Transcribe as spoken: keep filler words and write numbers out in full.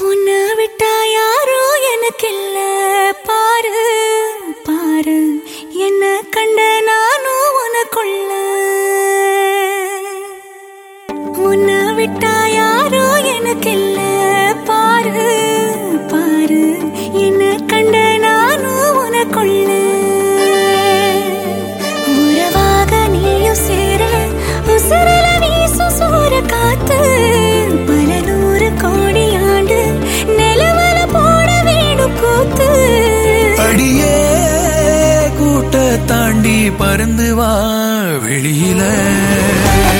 உன்னை விட்டா யாரோ எனக்கு இல்ல பாரு பாரு என்ன கண்ட நானும் உனக்குள்ள உன்னை விட்டா யாரோ எனக்கு இல்ல பாரு பாரு என்ன கண்ட நானும் உனக்குள்ள உறவாக நீயும் சேர உசுரல வீசு சூற காத்து பல நூறு கோடி ஆண்டு நிலவல போட வேணும் கூத்து அடியே கூட்ட தாண்டி பறந்து வா வெளியில